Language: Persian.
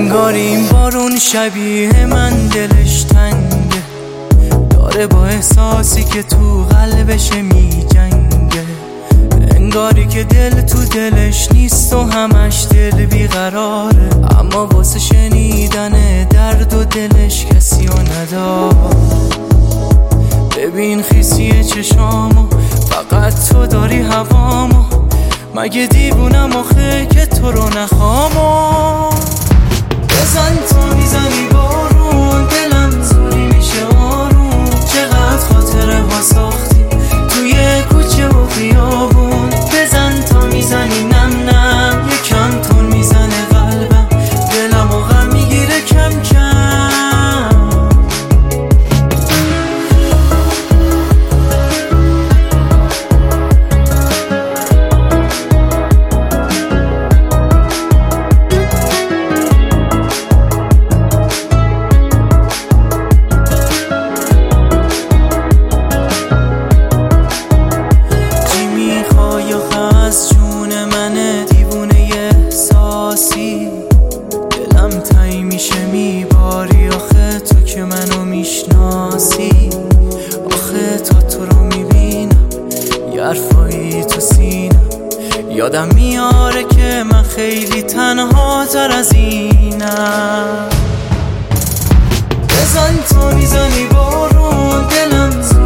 انگار این بارون شبیه من دلش تنگه، داره با احساسی که تو قلبش می جنگه. انگاری که دل تو دلش نیست و همش دل بیقراره، اما واسه شنیدن درد و دلش کسی رو نداره. ببین خیسی چشامو، فقط تو داری هوامو، مگه دیوونم آخه که تو رو نخوامو. بزن تا میزنی بارون، دلم زوری میشه آروم. چقدر خاطره ها ساختی توی کوچه و خیابون. بزن تا میزنی نم نم، یکم تون میزنه قلبم، دلم و غم میگیره کم کم. از جون منه دیوونه احساسی، دلم تایی میشه میباری. آخه تو که منو میشناسی، آخه تو رو میبینم یه حرفایی تو سینم، یادم میاره که من خیلی تنها تر از اینم. بزن تا میزنی بارون، دلم